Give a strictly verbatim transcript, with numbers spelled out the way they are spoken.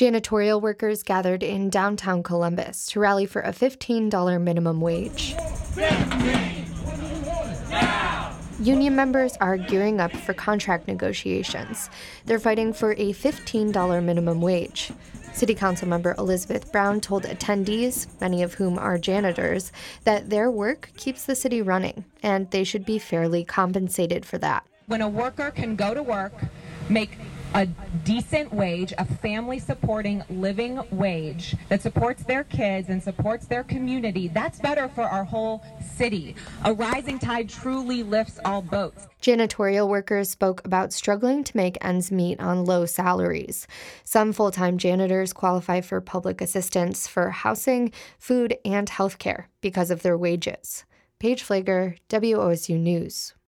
Janitorial workers gathered in downtown Columbus to rally for a fifteen dollars minimum wage. Union members are gearing up for contract negotiations. They're fighting for a fifteen dollars minimum wage. City Council member Elizabeth Brown told attendees, many of whom are janitors, that their work keeps the city running, and they should be fairly compensated for that. When a worker can go to work, make a decent wage, a family-supporting living wage that supports their kids and supports their community, that's better for our whole city. A rising tide truly lifts all boats. Janitorial workers spoke about struggling to make ends meet on low salaries. Some full-time janitors qualify for public assistance for housing, food, and health care because of their wages. Paige Flager, W O S U News.